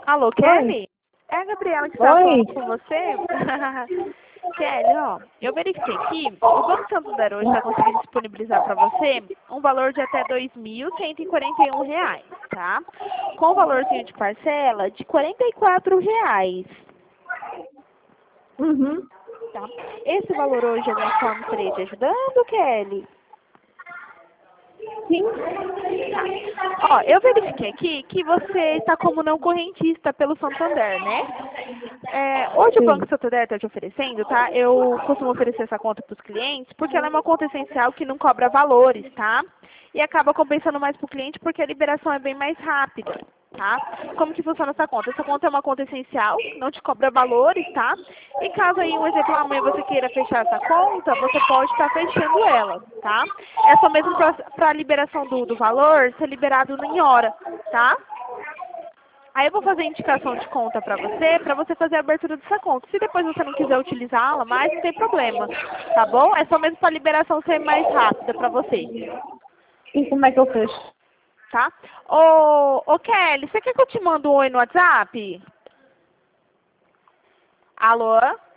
Alô, Oi. Kelly? É a Gabriela que está Oi. falando com você? Kelly, ó, eu verifiquei aqui, o Banco Santander hoje está conseguindo disponibilizar para você um valor de até R$ 2.141, tá? Com valorzinho de parcela de R$ 44, Uhum. tá? Esse valor hoje, de alguma forma, estaria te ajudando, Kelly? Sim. Tá. Ó, eu verifiquei aqui que você está como não correntista pelo Santander, né? Hoje o Banco Sim. Santander está te oferecendo, tá? Eu costumo oferecer essa conta para os clientes porque ela é uma conta essencial que não cobra valores, tá? E acaba compensando mais para o cliente porque a liberação é bem mais rápida, tá? Como que funciona essa conta? Essa conta é uma conta essencial, não te cobra valores, tá? E caso aí, um exemplo, amanhã você queira fechar essa conta, você pode estar fechando ela, tá? É só mesmo para a liberação do valor ser liberado em hora, tá? Aí eu vou fazer indicação de conta para você fazer a abertura dessa conta. Se depois você não quiser utilizá-la mais, não tem problema, tá bom? É só mesmo para a liberação ser mais rápida para você, E como é que eu fecho? tá? Ô Kelly, você quer que eu te mande um oi no WhatsApp? Alô?